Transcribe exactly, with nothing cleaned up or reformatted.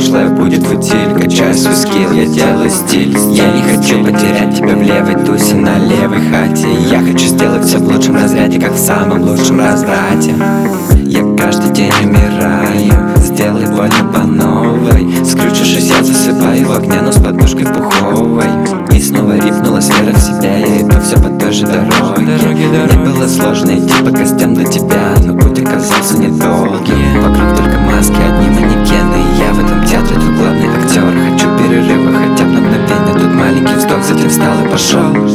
прошлое будет в утиль. Качаю свой скилл, я делаю стиль. Я не хочу потерять тебя в левой тусе на левой хате. Я хочу сделать все в лучшем разряде, как в самом лучшем разврате. Я каждый день умираю, сделай больно по новой. Скрючившись, я засыпаю в огне, но с подушкой пуховой. И снова рифнулась вера в себя, я иду все по той же дороге. Мне было сложно идти по костям до тебя, но путь оказался недолгим. Вокруг только маски, одни манекены, и я в этом театре тут главный актер. Хочу перерыва хотя бы на мгновение, тут маленький вздох, затем встал и пошел.